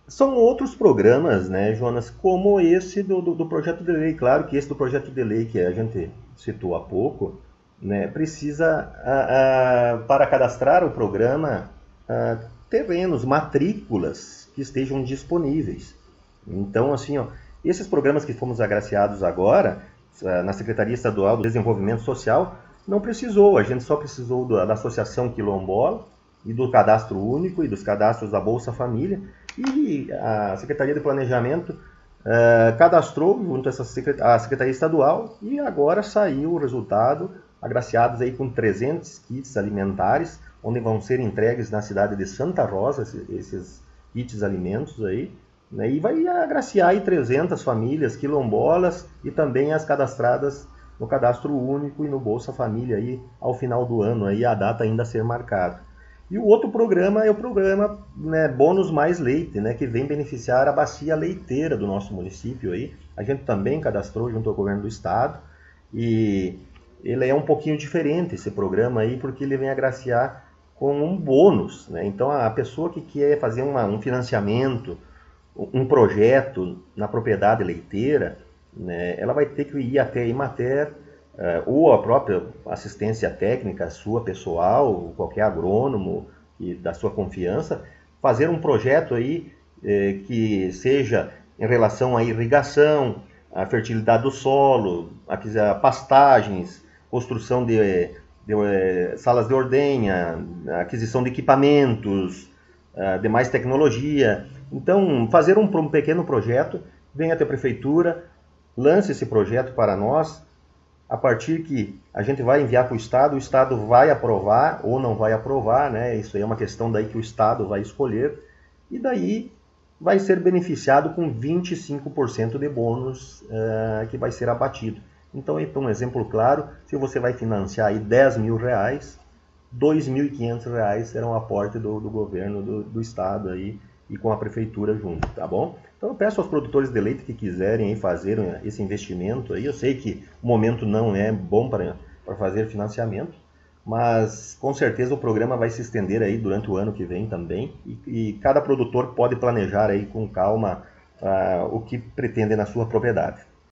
São outros programas, né, Jonas, como esse do projeto de lei. Claro que esse do projeto de lei que a gente citou há pouco, né, precisa, para cadastrar o programa, terrenos, matrículas que estejam disponíveis. Então, assim, ó, esses programas que fomos agraciados agora, na Secretaria Estadual do Desenvolvimento Social, não precisou, a gente só precisou da Associação Quilombola e do Cadastro Único e dos cadastros da Bolsa Família, e a Secretaria de Planejamento cadastrou junto à Secretaria Estadual e agora saiu o resultado, agraciados aí com 300 kits alimentares, onde vão ser entregues na cidade de Santa Rosa esses kits alimentos aí, né, e vai agraciar aí 300 famílias quilombolas e também as cadastradas no Cadastro Único e no Bolsa Família aí ao final do ano, aí a data ainda a ser marcada. E o outro programa é o programa, né, Bônus Mais Leite, né, que vem beneficiar a bacia leiteira do nosso município aí. A gente também cadastrou junto ao governo do estado e ele é um pouquinho diferente esse programa aí porque ele vem agraciar com um bônus, né? Então a pessoa que quer fazer um financiamento, um projeto na propriedade leiteira, né, ela vai ter que ir até a Imater, ou a própria assistência técnica sua pessoal, qualquer agrônomo e da sua confiança, fazer um projeto aí que seja em relação à irrigação, à fertilidade do solo, a pastagens, construção de salas de ordenha, aquisição de equipamentos, de mais tecnologia. Então, fazer um pequeno projeto, venha até a prefeitura, lance esse projeto para nós, a partir que a gente vai enviar para o Estado vai aprovar ou não vai aprovar, né? Isso aí é uma questão daí que o Estado vai escolher, e daí vai ser beneficiado com 25% de bônus que vai ser abatido. Então, um exemplo claro, se você vai financiar aí R$ 10.000, R$ 2.500 serão aporte do governo do estado aí e com a prefeitura junto, tá bom? Então eu peço aos produtores de leite que quiserem aí fazer esse investimento aí, eu sei que o momento não é bom para fazer financiamento, mas com certeza o programa vai se estender aí durante o ano que vem também e cada produtor pode planejar aí com calma o que pretende na sua propriedade.